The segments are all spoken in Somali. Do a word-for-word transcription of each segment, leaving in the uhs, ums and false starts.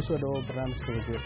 kusoo dhawow barnaamijka wasiir.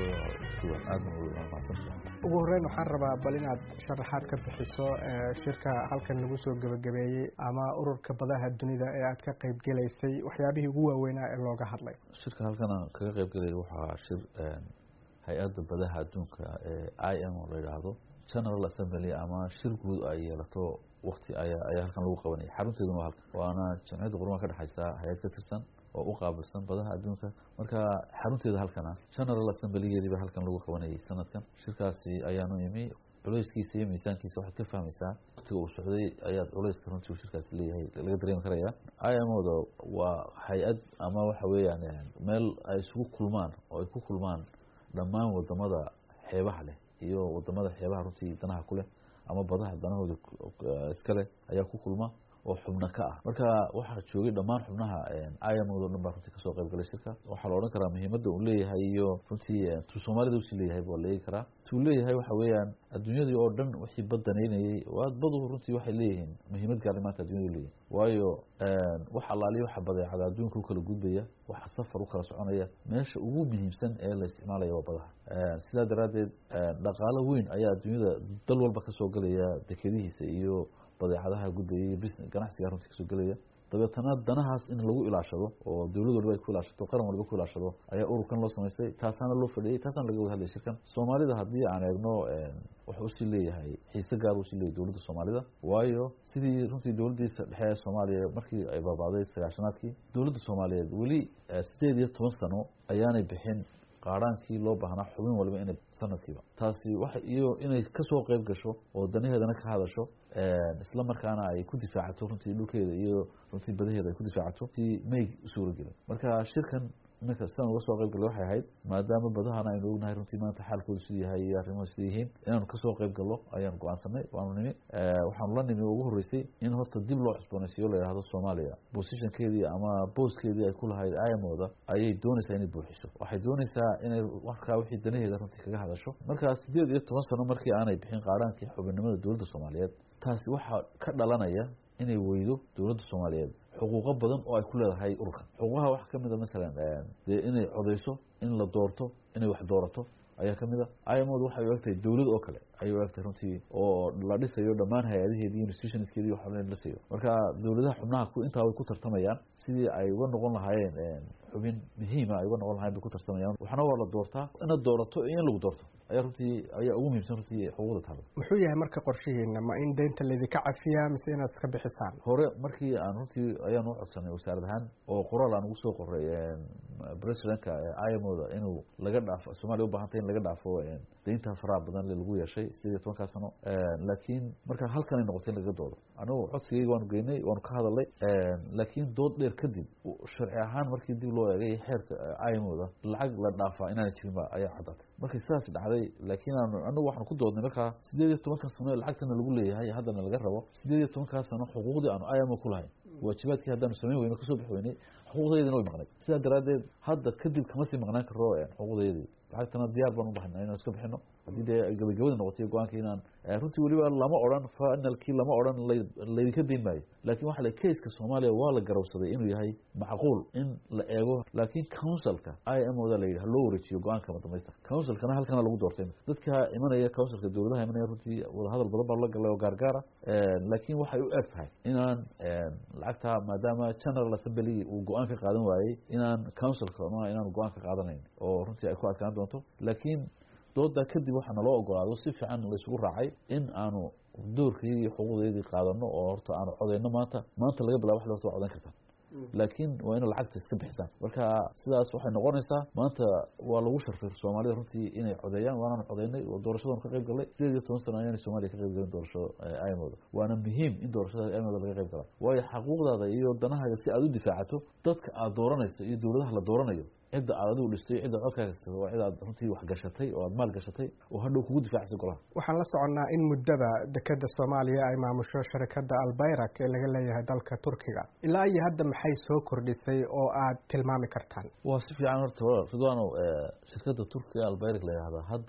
ugu horreyn waxaan rabaa bal inaad sharaxaad ka bixiso shirka halkan lagu soo gabagabeeyey ama ururka badaha dunida ee aad ka qayb gelaysay waxyaabihii ugu waaweynaa ee looga hadlay. shirka halkan aan kaga qayb gelay waxaa shir hay-adda badaha adduunka ee I M O la yidhaahdo General Assembly ama shir guud ay yeelato waqti ayaa ayaa halkan lagu qabanayay xarunteeduna waa halkan waana jamciyadda qurumaha ka dhexaysa hay-ad ka tirsan oo u qaabilsan badaha adduunka marka xarunteeda halkana General Assembly-geedii baa halkan lagu qabanayay sanadkan shirkaasi ayaanu imi culayskiisa iyo miisaankiisa waxaad ka fahmaysaa waqtiga uu socday ayaad culayska runtii uu shirkaasi leeyahay laga dareemi karaya I M O da waa hay-ad ama waxa weeyaan meel ay isugu kulmaan oo ay ku kulmaan dhammaan wadamada xeebaha leh iyo wadamada xeebaha runtii danaha ku leh ama badaha danahooda iska leh ayaa ku kulma oo xubno ka ah marka waxaa joogay dhammaan xubnaha I M O da dhan baa runtii kasoo qayb galay shirka waxaa la odhan karaa muhiimadda uu leeyahay iyo runtii tuu soomaalida usii leeyahay waa la eegi karaa tuu leeyahay waxa weeyaan adduunyadii oo dhan wixii badanaynayay badu runtii waxay leeyihiin muhiimad gaari maanta adduunyadu leeyihin waayo wax allaaliya waxa badeecada adduunka u kala gudbaya waxa safar u kala soconaya meesha ugu muhiimsan ee la isticmaalaya waa badaha sidaa daraaddeed dhaqaalo weyn ayaa adduunyada dal walba kasoo galaya dekedihiisa iyo badeecadaha gudbaya ganacsiga runtii kasoo gelaya dabeetana danahaas in lagu ilaashado oo dawlad walba ay ku ilaashato qaran walba ku ilaashado ayaa ururkan loo samaystay taasaana loo fadhiyey taasaana laga wada hadlaya shirkan soomaalida haddii aan eegno wuxuu usii leeyahay xiise gaar usii leeyahay dowladda soomaalida waayo sidii runtii dowladdiisa dhexe ee soomaaliya markii ay baaba'day sagaashanaadkii dowladda soomaaliyeed weli sideed iyo toban sano ayaanay bixin qaaraankii loo baahnaa xubin walba inay sanadkiiba taasi waxa iyo inay kasoo qayb gasho oo danaheedana ka hadasho isla markaana ay ku difaacato runtii dhulkeeda iyo runtii badaheeda ay ku difaacato si may suura gelin marka shirkan iminka sidan uga soo qayb galay waxay ahayd maadaama badahana aynu ognahay runtii maanta xaalkooda siduu yahay iyo arrimuhu siduu yihiin inaanu kasoo qayb gallo ayaanu go-aansanay waanu nimi waxaanu la nimi ugu horreysay in horta dib loo cusboonaysiiyo la yidhahdo soomaaliya positionkeedii ama booskeedii ay ku lahayd I M O da ayay doonaysaa inay buuxiso waxay doonaysaa inay markaa wixii danaheeda runtii kaga hadasho markaa sideed iyo toban sano markii aanay bixin qaaraankii xubinnimada dowladda soomaaliyeed taasi waxaa ka dhalanaya inay weydo dowladda soomaaliyeed xuquuqo badan oo ay ku leedahay ururkan xuquuqaha waxaa kamid a masalan dee inay codeyso in la doorto inay wax doorato ayaa kamid a I M O da waxay u egtahay dowlad oo kale ayay u egtahay runtii oo la dhisayo dhammaan hay-adaheedii institutionskeedii wax la dhisayo marka dowladaha xubnaha intaa way ku tartamayaan sidii ay uga noqon lahaayeen xubin muhiima ay uga noqon lahayen bay ku tartamayaan waxna waa la doortaa inaad doorato iyo in lagu doorto ayaa runtii ayaa ugu muhiimsan runtii xuquuqda taalo muxuu yahay marka qorshihiina ma in deynta laydinka cafiyaa mise inaad iska bixisaan hore markii aan runtii ayaan u codsanay wasaarad ahaan oo qoraal aan ugu soo qoray presidentka I M O da inuu laga dhaafo soomaaliya u baahantay in laga dhaafo deynta faraha badan lagu yeeshay sideed iyo tobankaa sano laakiin marka halkan ay noqotay in laga doodo anigu codsigayga waanu geynay waanu ka hadalay laakiin dood dheer kadib sharci ahaan markii dib loo eegay xeerka I M O da lacag la dhaafaa inaana jirinba ayaa caddaatay markii sidaas dhacday laakiin aanu anagu waxaanu ku doodnay markaa sideed iyo tobankan sano ee lacagtana lagu leeyahay haddana laga rabo sideed iyo tobankaa sano xuquuqdii aanu I M O ku lahayn waajibaadkii haddaanu samayn weyno kasoo bixi weynay xuquuqdaydina way maqnay sidaa daraaddeed hadda kadib kama sii maqnaan karo xuquuqdaydii lacagtana diyaar baan u bahanaa inaan iska bixino haddii dee gabagabada noqotay go-aanka inaan runtii weliba lama odhan finalkii lama odhan laydinka dayn maayo laakiin waxa la keiska soomaaliya waa la garawsaday inuu yahay macquul in la eego laakiin councilka I M O da la yidhi haloo wareejiyo go-aanka madamaysta councilkana halkana lagu doortay dadka imanaya councilka dowladaha imanaya runtii wadahadal badan baa la galay oo gaargaara laakiin waxay u eg tahay inaan lacagta maadaama General Assembly uu go-aan ka qaadan waayey inaan councilka inaan go-aan ka qaadanayn oo runtii ay ku adkaan doonto laakiin dooda kadib waxaana loo ogolaado si fiican la isugu raacay in aanu doorkii iyo xuquuqdeedii qaadano oo horta aanu codeyno maanta maanta laga bilaabo wax horta waa codeyn kartaa laakiin waa ina lacagta iska bixisaan marka sidaas waxay noqonaysaa maanta waa lagu sharfay soomaalida runtii inay codeeyaan waanaanu codeynay oo doorashadan ka qayb galay sideed iyo toban sano ayaanay soomaaliya ka qayb galin doorasho I M O da waana muhiim in doorashada I M O da laga qayb galaa waayo xaquuqdaada iyo danahaaga si aad u difaacato dadka aad dooranayso iyo dowladaha la dooranayo cidda aad adigu dhistay cidda codkaaga kasta waa cid aad runtii wax gashatay oo aad maal gashatay oo hadhow kugu difaacaysa golaha waxaan la soconnaa in muddaba dekeda soomaaliya ay maamusho sharikadda albayrak ee laga leeyahay dalka turkiga ilaa iyo hadda maxay soo kordhisay oo aad tilmaami kartaan waa si fiican horta ridwaanow shirkadda turkiga albayrak la yidhahda hadda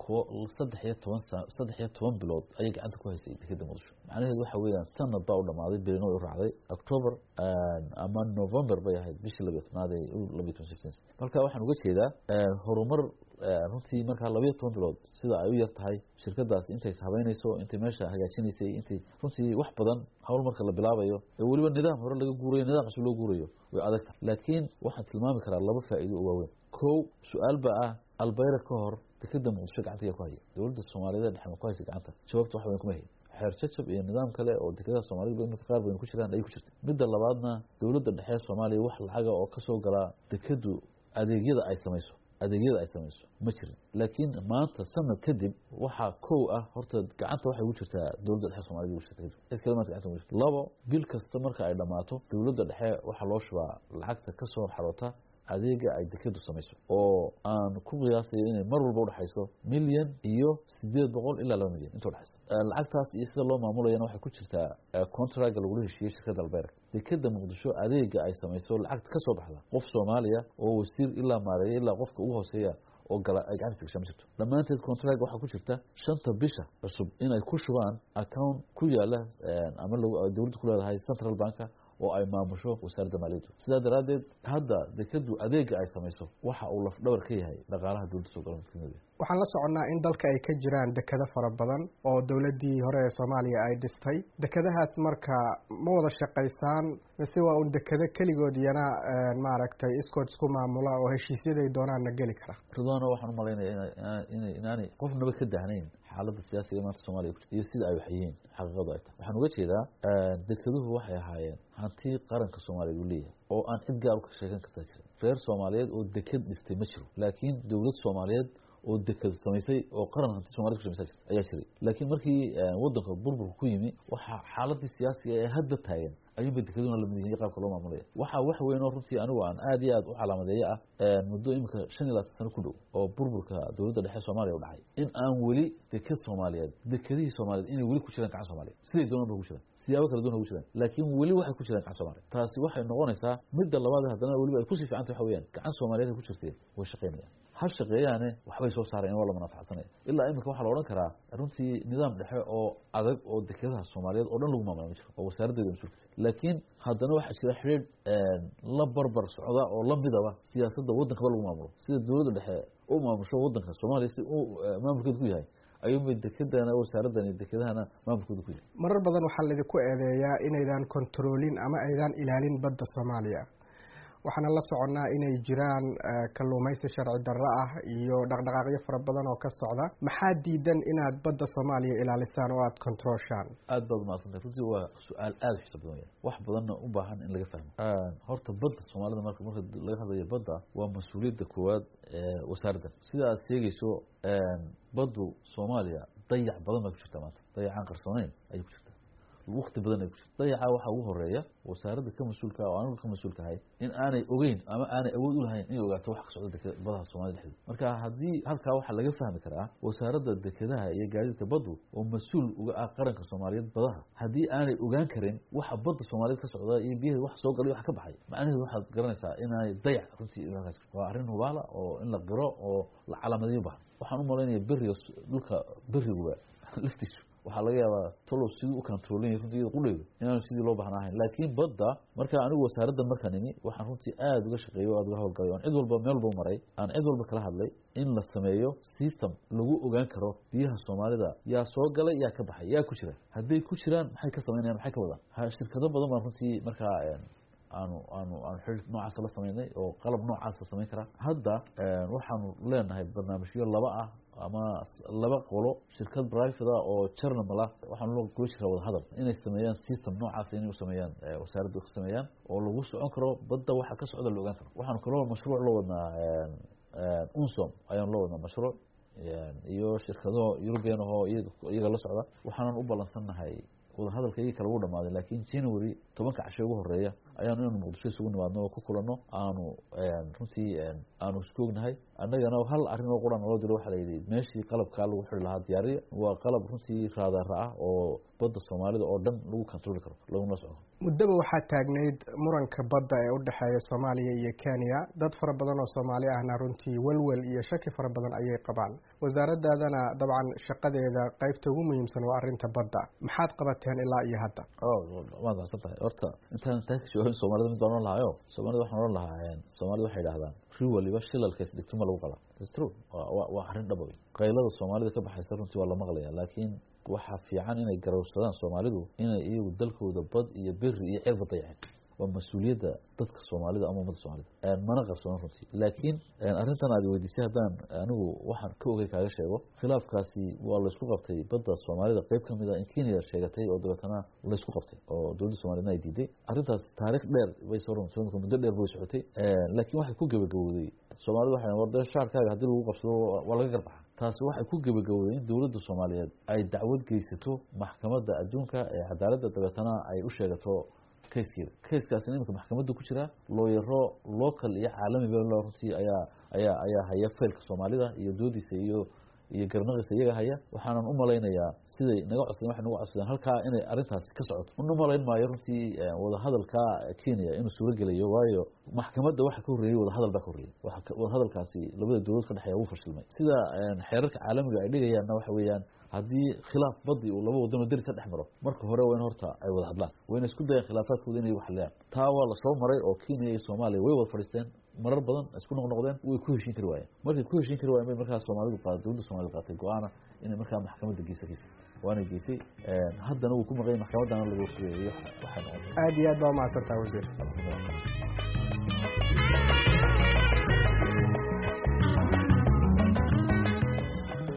saddex iyo toban sano saddex iyo toban bilood ayay gacanta ku haysay dekeda muqdisho macnaheedu waxa weeyaan sanad baa u dhamaaday beeno u raacday October ama November bay ahayd bishii labiyo tobnaad ee labiyo toban sixteen marka waxaan uga jeedaa horumar runtii marka labiyo toban bilood sida ay u yar tahay shirkadaas intay habeynayso intay meesha hagaajinaysay intay runtii wax badan hawl marka la bilaabayo ee waliba nidaam hore laga guurayo nidaam cusub loo guurayo way adag tahay laakiin waxaan tilmaami karaa laba faa'iido oo waaweyn kow su'aal baa ah albayra ka hor dekeda muqdisho gacanta ku haya dowladda Soomaaliyeed dhexe ku haysa gacanta jawaabtu wax weyn kuma hayn xeer jajab iyo nidaam kale oo dekeda Soomaaliyeed imika qaar badan ku jiraan ay ku jirtay midda labaadna dowladda dhexe Soomaaliya wax lacaga oo ka soo gala dekedu adeegyada ay samayso adeegyada ay samayso ma jirin laakiin maanta sanad kadib waxa koow ah horta gacanta waxay ugu jirtaa dowladda dhexe Soomaaliyeed ugu jirtaa iskala maanta gacanta ugu jirtaa labo bil kasta marka ay dhamaato dowladda dhexe waxa loo shubaa lacagta ka soo xarota adeega ay dekedu samayso oo aan ku qiyaasay inay mar walba u dhaxayso milyan iyo sideed boqol ilaa laba milyan inta u dhaxayso lacagtaas iyo sida loo maamulayana waxay ku jirtaa contract lagu heshiiyay shirkadda albayra dekeda muqdisho adeega ay samayso lacagta ka soo baxda qof Soomaaliya oo wasiir ilaa maareeya ilaa qofka ugu hooseeya oo gala ay gacanta gashay ma jirto dhammaanteed contract waxa ku jirta shanta bisha cusub inay ku shubaan account ku yaala ama dowladdu ku leedahay Central Bank oo ay maamusho wasaaradda maaliyadda sidaa daraadeed hadda dekedu adeega ay samayso waxa uu laf dhabar ka yahay dhaqaalaha dowladda soo galay waxaan la soconnaa in dalka ay ka jiraan dekado fara badan oo dowladdii hore ee Soomaaliya ay dhistay dekadahaas marka ma wada shaqaysaan mise waa un dekado keligood yana maaragtay iskood isku maamula oo heshiisyaday doonaanna geli kara ridwaano waxaan u malaynayaa inay inaanay qofnaba ka dahnayn xaaladda siyaasiga maanta Soomaaliya iyo sida ay waxyihiin xaqiiqadu ay tahay waxaan uga jeedaa dekeduhu waxay ahaayeen hanti qaranka Soomaaliyeed uu leeyahay oo aan cid gaar ka sheegan kartaa jirin reer Soomaaliyeed oo deked dhistay ma jiro laakiin dowlad Soomaaliyeed oo deked samaysay oo qaran hanti Soomaaliyeed ku samaysay ayaa jiray laakiin markii wadanka burburku ku yimi waxa xaaladii siyaasiga ee hadda taagan ayuu dekeduna la mid yahay qaabka loo maamulay waxa wax weyn oo runtii anigu aan aad iyo aad u calaamadeeyay ah muddo imika shan iyo labaatan sano ku dhow oo burburka dowladda dhexe Soomaaliya u dhacay in aan wali deked Soomaaliyeed dekadii Soomaaliyeed inay wali ku jiraan gacan Soomaaliyeed siday doonaan ugu jiraan siyaabo kala duwan ugu jiraan laakiin wali waxay ku jiraan gacan Soomaaliyeed taasi waxay noqonaysaa midda labaad haddana waliba ay ku sii fiican tahay waxa weeyaan gacan Soomaaliyeed ku jirtay way shaqeynayaan hal shaqeeyaane waxbay soo saareen wala manafacsanay ilaa imika waxa la oran karaa runtii nidaam dhexe oo adag oo dekadaha Soomaaliyeed oo dhan lagu maamulo jiro oo wasaaraddeedu mas'uulka laakiin haddana waxa jira xiriir la barbar socda oo la midaba siyaasadda waddanka lagu maamulo sida dowladda dhexe oo maamusho waddanka Soomaaliya si uu maamulkeedu ku yahay ayuu mid dekadana wasaaraddan dekadahana maamulkeedu ku yahay marar badan waxa la idinku eedeeyaa inaydan controlin ama aydan ilaalin badda Soomaaliya waxaana la soconnaa inay jiraan kalluumaysi sharci darro ah iyo dhaqdhaqaaqyo fara badan oo ka socda maxaa diidan inaad badda Soomaaliya ilaalisaan oo aad controlshaan aad baad maasantay runtii waa su'aal aad u xiiso badan wax badanna u baahan in laga fahmo horta badda Soomaalida marka marka laga hadlayo badda waa mas'uuliyadda koowaad ee wasaaradda sida aad sheegayso baddu Soomaaliya dayac badan ma ku jirta maanta dayacaan qarsoonayn ay ku jirtaa waqti badan ay ku jirto dayaca waxa ugu horeeya wasaaradda ka mas'uulka ah oo anigu ka mas'uulka ahay in aanay ogeyn ama aanay awood u lahayn inay ogaato wax ka socda dekada badaha Soomaaliya dhexdeeda marka haddii halkaa waxa laga fahmi karaa wasaaradda dekadaha iyo gaadiidka baddu oo mas'uul uga ah qaranka Soomaaliyeed badaha haddii aanay ogaan karin waxa badda Soomaaliyeed ka socda iyo biyaha wax soo galay wax ka baxay macnaheedu waxaad garanaysaa inay dayac runtii ilaahaas waa arrin hubaala oo in la qiro oo la calaamadiyo baahan waxaan u malaynayaa beriga dhulka beriguba laftiisu waxa laga yaabaa tolow sidii u controlin runtii qudheeyo inaan sidii loo baahnaahayn laakiin badda marka anigu wasaaradda markaan ini waxaan runtii aad uga shaqeeyo aad uga hawlgalay aan cid walba meel walba maray aan cid walba kala hadlay in la sameeyo system lagu ogaan karo biyaha Soomaalida yaa soo galay yaa ka baxay yaa ku jira hadday ku jiraan maxay ka sameynayaan maxay ka wadaan shirkado badan baan runtii markaa aanu aanu aanu xiriir noocaas la sameynay oo qalab noocaas la sameyn kara hadda waxaanu leenahay barnaamijyo laba ah ama laba qolo shirkad private ah oo journal ah waxaan loo go'ay jiraa wada hadal inay sameeyaan system noocaas inay u sameeyaan wasaaraddu ku sameeyaan oo lagu socon karo badda waxa ka socda la ogaan karo waxaan kaloo mashruuc loo wadnaa unsom ayaan loo wadnaa mashruuc iyo shirkado European oo iyaga la socda waxaan u ballansanahay wada hadalka iyaga lagu dhamaaday laakiin January tobanka casho ugu horeeya ayaanu inaanu muqdisho isugu nimaadno oo ku kulanno aanu runtii aanu isku ognahay annagana hal arrin oo quran loo diro waxaa la yidhi meeshii qalabkaa lagu xiri lahaa diyaariya waa qalab runtii raadaara ah oo badda soomaalida oo dhan lagu kontroli karo laguna socdo muddaba waxaa taagnayd muranka badda ee u dhexeeya soomaaliya iyo kenya dad fara badan oo soomaali ahna runtii walwal iyo shaki fara badan ayay qabaan wasaaradaadana dabcan shaqadeeda qaybta ugu muhiimsan waa arrinta badda maxaad qabateen ilaa iyo hadda waad macsan tahay horta intaan taa ka jawaabin soomaalida mid baan ohan lahayo soomaalida waxaan ohan lahaa soomaalida waxay idhahdaan ri waliba shilalkaas dhigtuma lagu qalaa that's true waa arrin dhaba wey qaylada soomaalida ka baxaysa runtii waa la maqlaya laakiin waxaa fiican inay garowsadaan soomaalidu inay iyagu dalkooda bad iyo beri iyo cirba dayaceen waa mas-uuliyadda dadka soomaalida ama ummadda soomaalida mana qarsoon runtii laakiin arrintan aad weydiisay haddaan anigu waxaan ka ogay kaaga sheego khilaafkaasi waa laysku qabtay badda soomaalida qayb ka mid a in kenya sheegatay oo dabeetana laysku qabtay oo dowladda soomaaliyedna ay diiday arrintaas taariikh dheer bay soo runtii muddo dheer bay socotay laakiin waxay ku gebagabowday soomaalida waxay warda shaarkaaga haddii lagu qabsado waa laga garbaxa taasi waxay ku gebagabowday in dowladda soomaaliyeed ay dacwad geysato maxkamadda adduunka ee cadaaladda dabeetana ay u sheegato kayskeeda kayskaasina iminka maxkamadda ku jira looyaro local iyo caalamiba runtii ayaa ayaa ayaa haya faylka soomaalida iyo doodiisa iyo iyo garnaqiisa iyaga haya waxaanan u malaynayaa siday naga codsadeen waxay nagu codsadeen halkaa inay arrintaasi ka socoto una malayn maayo runtii wadahadalka kenya inuu suuro gelayo waayo maxkamadda waxa ka horreeyey wadahadal baa ka horreeyey wadahadalkaasi labada dowlad ka dhexeeya wuu fashilmay sida xeerarka caalamiga ay dhigayaanna waxa weeyaan haddii khilaaf badii uu laba wadano derisa dhex maro marka hore waa in horta ay wada hadlaan wayna isku dayeen khilaafaadkooda inay waxleeyaan taa waa lasoo maray oo kenya iyo soomaaliya way wada fadhiisteen marar badan isku noqnoqdeen way ku heshiin kari waayeen markay ku heshiin kari waayeen bay markaa soomaalidu qaad dowladda soomaalida qaatay go-aana inay markaa maxkamadda geysa geysay waana geysay haddana wuu ku maqan maxkamaddana lagu sugeeyay waxay noqotay aad iyo aad baa umahadsantaha wasiir